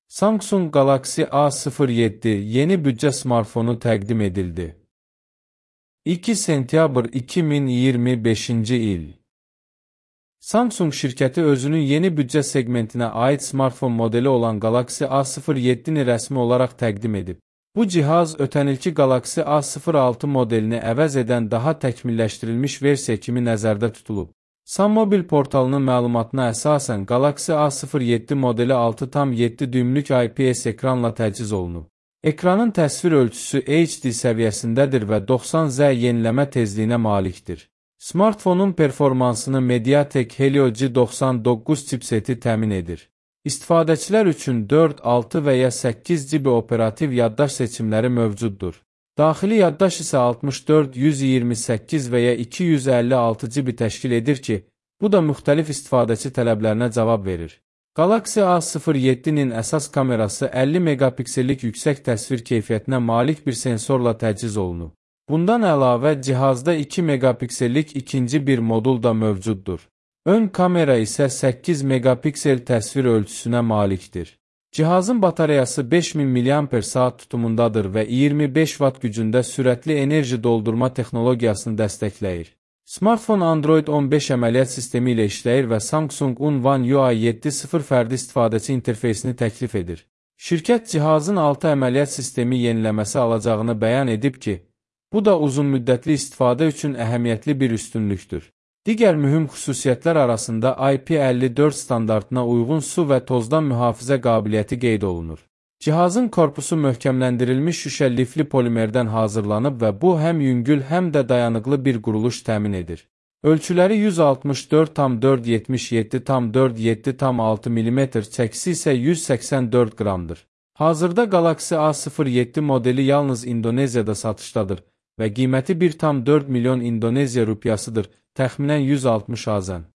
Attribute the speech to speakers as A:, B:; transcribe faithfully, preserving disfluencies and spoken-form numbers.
A: Samsung Galaxy A sıfır yeddi yeni büdcə smartfonu təqdim edildi. iki sentyabr iki min iyirmi beşinci il. Samsung şirkəti özünün yeni büdcə segmentinə aid smartfon modeli olan Galaxy A sıfır yeddini rəsmi olaraq təqdim edib. Bu cihaz ötən ilki Galaxy A sıfır altı modelini əvəz edən daha təkmilləşdirilmiş versiya kimi nəzərdə tutulub. Sammobil portalının məlumatına əsasən Galaxy A sıfır yeddi modeli altı tam yeddi düymlük I P S ekranla təchiz olunub. Ekranın təsvir ölçüsü H D səviyyəsindədir və doxsan Z yeniləmə tezliyinə malikdir. Smartfonun performansını Mediatek Helio G doxsan doqquz chipseti təmin edir. İstifadəçilər üçün dörd, altı və ya səkkiz GB operativ yaddaş seçimləri mövcuddur. Daxili yaddaş isə altmış dörd, yüz iyirmi səkkiz və ya iki yüz əlli altı GB təşkil edir ki, bu da müxtəlif istifadəçi tələblərinə cavab verir. Galaxy A sıfır yeddinin əsas kamerası əlli megapiksellik yüksək təsvir keyfiyyətinə malik bir sensorla təchiz olunub. Bundan əlavə, cihazda iki megapiksellik ikinci bir modul da mövcuddur. Ön kamera isə səkkiz megapiksel təsvir ölçüsünə malikdir. Cihazın batareyası beş min miliamper saat tutumundadır və iyirmi beş vat gücündə sürətli enerji doldurma texnologiyasını dəstəkləyir. Smartfon Android on beş əməliyyat sistemi ilə işləyir və Samsung One U I yeddi nöqtə sıfır fərdi istifadəçi interfeysini təklif edir. Şirkət cihazın altı əməliyyat sistemi yeniləməsi alacağını bəyan edib ki, bu da uzun müddətli istifadə üçün əhəmiyyətli bir üstünlükdür. Digər mühüm xüsusiyyətlər arasında I P əlli dörd standartına uyğun su və tozdan mühafizə qabiliyyəti qeyd olunur. Cihazın korpusu möhkəmləndirilmiş şüşə lifli polimerdən hazırlanıb və bu həm yüngül, həm də dayanıqlı bir quruluş təmin edir. Ölçüləri yüz altmış dörd tam dörd yetmiş yeddi tam dörd yeddi tam altı millimetr, çəkisi isə yüz səksən dörd qramdır. Hazırda Galaxy A sıfır yeddi modeli yalnız İndoneziyada satışdadır və qiyməti bir tam dörd milyon İndoneziya rupiyasıdır, təxminən yüz altmış azən.